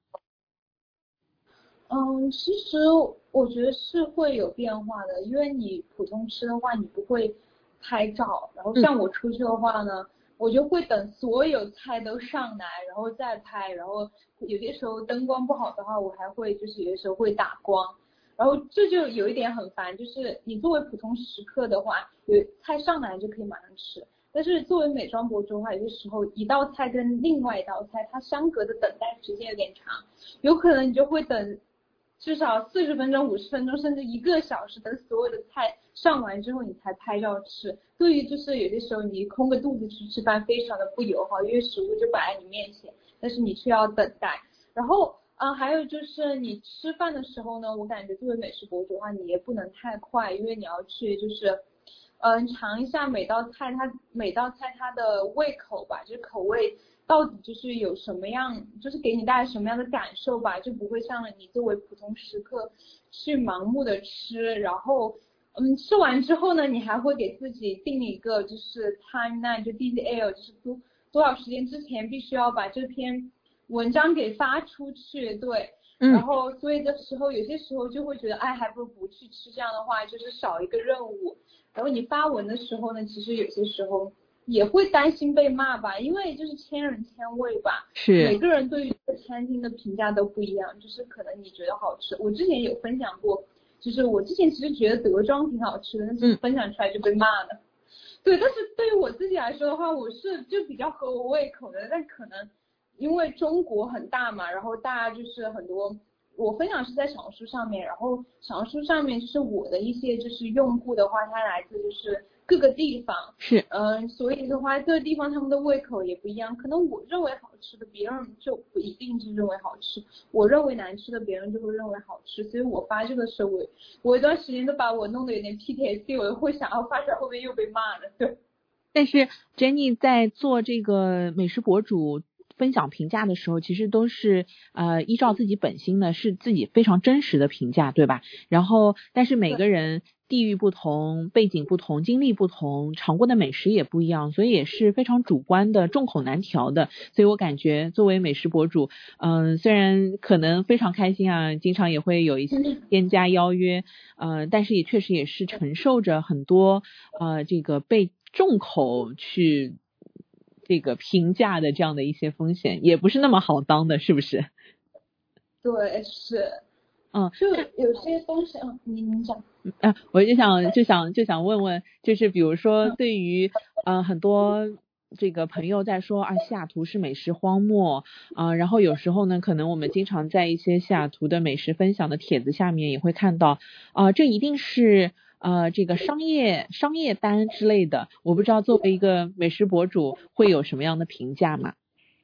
其实我觉得是会有变化的，因为你普通吃的话，你不会拍照，然后像我出去的话呢，我就会等所有菜都上来，然后再拍，然后有些时候灯光不好的话，我还会就是有些时候会打光，然后这就有一点很烦，就是你作为普通食客的话，有菜上来就可以马上吃。但是作为美妆博主的话，有些时候一道菜跟另外一道菜它相隔的等待时间有点长，有可能你就会等至少40分钟、50分钟，甚至1个小时，等所有的菜上完之后你才拍照吃。对于就是有些时候你空个肚子去吃饭非常的不友好，因为食物就摆在你面前，但是你却要等待。然后还有就是你吃饭的时候呢，我感觉作为美食博主的话，你也不能太快，因为你要去就是尝一下每道菜它的胃口吧，就是口味到底就是有什么样，就是给你带来什么样的感受吧，就不会像你作为普通食客去盲目的吃，然后吃完之后呢，你还会给自己定一个就是 timeline， 就 DDL， 就是多少时间之前必须要把这篇文章给发出去，对。然后所以的时候有些时候就会觉得还不如不去吃，这样的话就是少一个任务。然后你发文的时候呢，其实有些时候也会担心被骂吧，因为就是千人千味吧，是每个人对于这个餐厅的评价都不一样，就是可能你觉得好吃，我之前有分享过，就是我之前其实觉得德庄挺好吃的，但是分享出来就被骂了。对，但是对于我自己来说的话，我是就比较合我胃口的，但可能因为中国很大嘛，然后大家就是很多。我分享是在小红书上面，然后小红书上面就是我的一些就是用户的话，它来自就是各个地方，是所以的话各个地方他们的胃口也不一样，可能我认为好吃的别人就不一定是认为好吃，我认为难吃的别人就会认为好吃，所以我发这个时候我一段时间都把我弄得有点 PTSD， 我会想要发出来后面又被骂了，对。 但是 Jenny 在做这个美食博主分享评价的时候，其实都是依照自己本心的，是自己非常真实的评价，对吧？然后但是每个人地域不同，背景不同，经历不同，尝过的美食也不一样，所以也是非常主观的，众口难调的。所以我感觉作为美食博主虽然可能非常开心啊，经常也会有一些店家邀约但是也确实也是承受着很多这个被众口去这个评价的这样的一些风险，也不是那么好当的，是不是？ 对，是，就有些东西，你讲。 我就想问问，就是比如说对于很多这个朋友在说西雅图是美食荒漠然后有时候呢，可能我们经常在一些西雅图的美食分享的帖子下面也会看到这一定是这个商业单之类的，我不知道作为一个美食博主会有什么样的评价吗？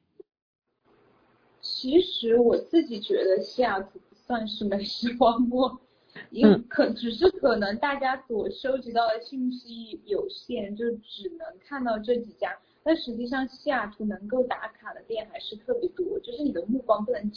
其实我自己觉得西雅图不算是美食荒漠，只是可能大家所收集到的信息有限，就只能看到这几家，但实际上西雅图能够打卡的店还是特别多，就是你的目光不能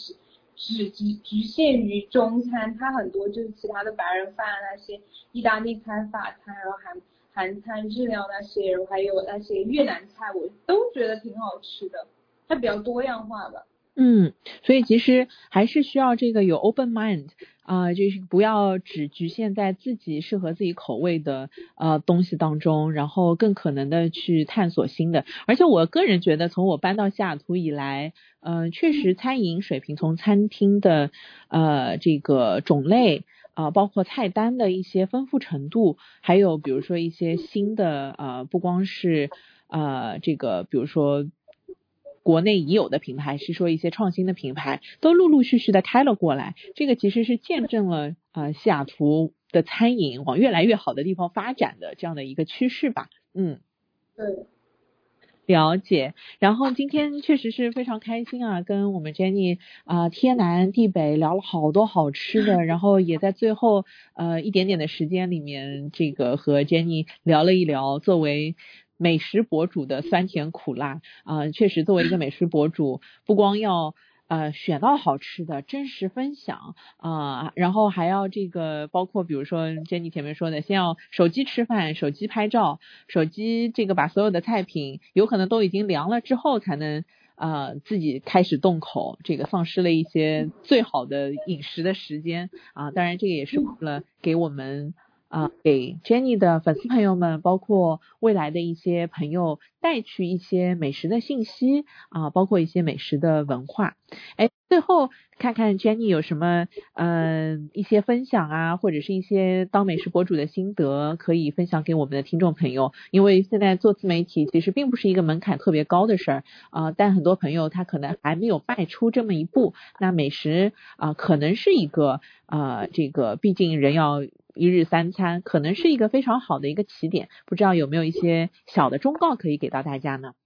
只局限于中餐，它很多就是其他的白人饭那些意大利餐、法餐，然后韩餐、日料那些，然后还有那些越南菜，我都觉得挺好吃的，它比较多样化吧。 所以其实还是需要这个有 open mind 就是不要只局限在自己适合自己口味的东西当中，然后更可能的去探索新的。而且我个人觉得从我搬到西雅图以来，确实餐饮水平从餐厅的这个种类包括菜单的一些丰富程度，还有比如说一些新的不光是这个比如说国内已有的品牌，是说一些创新的品牌都陆陆续续的开了过来，这个其实是见证了西雅图的餐饮往越来越好的地方发展的这样的一个趋势吧。 对， 了解。然后今天确实是非常开心跟我们 Jenny 天南地北聊了好多好吃的，然后也在最后一点点的时间里面，这个和 Jenny 聊了一聊作为美食博主的酸甜苦辣确实作为一个美食博主，不光要选到好吃的真实分享然后还要这个包括比如说 Jenny 前面说的，先要手机吃饭，手机拍照，手机这个把所有的菜品有可能都已经凉了之后才能自己开始动口，这个丧失了一些最好的饮食的时间当然这个也是为了给我们给 Jenny 的粉丝朋友们，包括未来的一些朋友带去一些美食的信息包括一些美食的文化。最后看看 Jenny 有什么一些分享或者是一些当美食博主的心得可以分享给我们的听众朋友。因为现在做自媒体其实并不是一个门槛特别高的事儿但很多朋友他可能还没有迈出这么一步，那美食可能是一个这个毕竟人要一日三餐，可能是一个非常好的一个起点，不知道有没有一些小的忠告可以给到大家呢？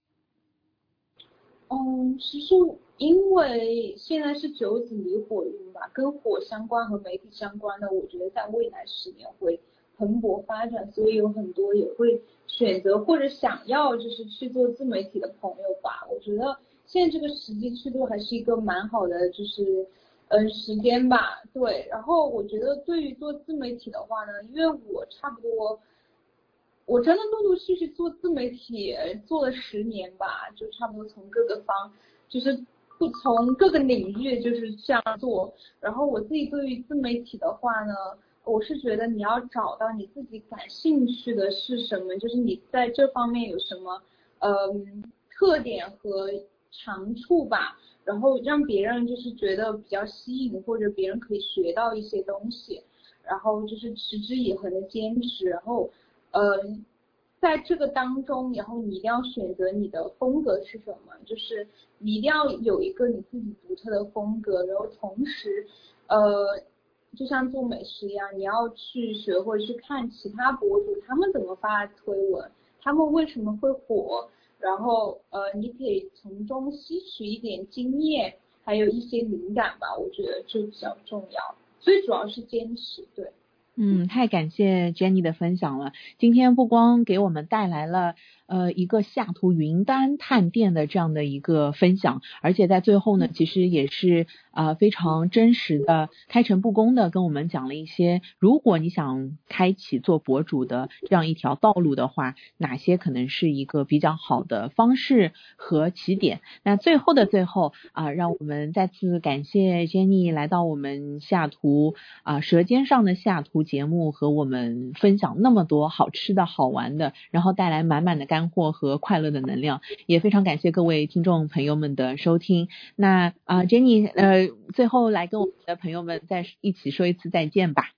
其实因为现在是九子离火运吧，跟火相关和媒体相关的，我觉得在未来10年会蓬勃发展，所以有很多也会选择或者想要就是去做自媒体的朋友吧。我觉得现在这个时机去做还是一个蛮好的就是时间吧。对，然后我觉得对于做自媒体的话呢，因为我差不多我真的陆陆续续做自媒体做了10年吧，就差不多从各个方就是不从各个领域就是这样做。然后我自己对于自媒体的话呢，我是觉得你要找到你自己感兴趣的是什么，就是你在这方面有什么特点和长处吧，然后让别人就是觉得比较吸引，或者别人可以学到一些东西，然后就是持之以恒的坚持，然后在这个当中，然后你一定要选择你的风格是什么，就是你一定要有一个你自己独特的风格，然后同时就像做美食一样，你要去学会去看其他博主他们怎么发推文，他们为什么会火，然后你可以从中吸取一点经验，还有一些灵感吧，我觉得这比较重要，最主要是坚持。对， 太感谢 Jenny 的分享了。今天不光给我们带来了一个西雅图云丹探店的这样的一个分享，而且在最后呢，其实也是非常真实的开诚布公的跟我们讲了一些，如果你想开启做博主的这样一条道路的话，哪些可能是一个比较好的方式和起点。那最后的最后让我们再次感谢 Jenny 来到我们西雅图舌尖上的西雅图节目，和我们分享那么多好吃的好玩的，然后带来满满的干货和快乐的能量，也非常感谢各位听众朋友们的收听。那Jenny 最后来跟我们的朋友们再一起说一次再见吧。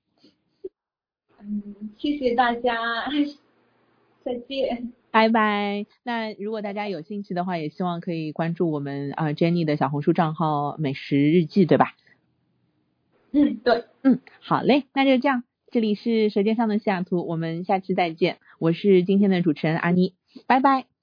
谢谢大家，再见， 拜拜。那如果大家有兴趣的话，也希望可以关注我们Jenny 的小红书账号美食日记，对吧？ 对。 好嘞，那就这样，这里是舌尖上的西雅图，我们下期再见。我是今天的主持人阿妮，拜拜。